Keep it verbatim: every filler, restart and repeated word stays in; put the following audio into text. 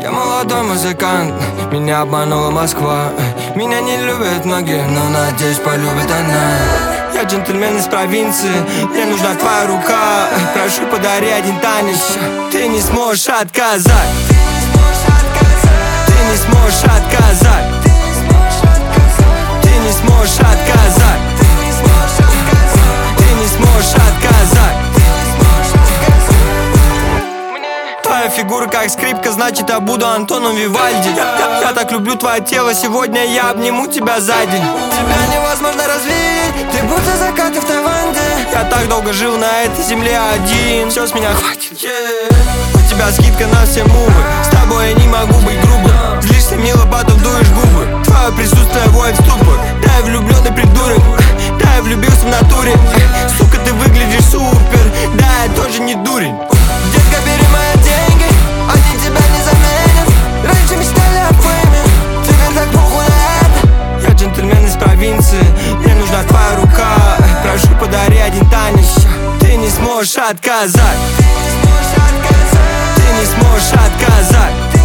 Я молодой музыкант, меня обманула Москва. Меня не любят многие, но надеюсь, полюбит она. Я джентльмен из провинции, мне нужна твоя рука. Прошу, подари один танец, ты не сможешь отказать. Ты не сможешь отказать. Ты не сможешь отказать. Ты не сможешь отказать. Твоя фигура как скрипка, значит я буду Антоном Вивальди. я, я так люблю твое тело, сегодня я обниму тебя за день. Тебя невозможно развеять, ты будто закаты в Таиланде. Я так долго жил на этой земле один, все с меня хватит, yeah. У тебя скидка на все мувы, с тобой я не могу быть грубым. Злишься мило, потом дуешь губы, твое присутствие вводит в ступор. Да, я влюбленный придурок, да, я влюбился в натуре. Сука, ты выглядишь супер, да, я тоже не дурень. Детка, бери мои деньги, они тебя не заменят. Раньше мечтали о фейме, теперь так похуй на это. Я джентльмен из провинции, мне нужна твоя рука. Прошу, подари один танец, ты не сможешь отказать. Ты не сможешь отказать.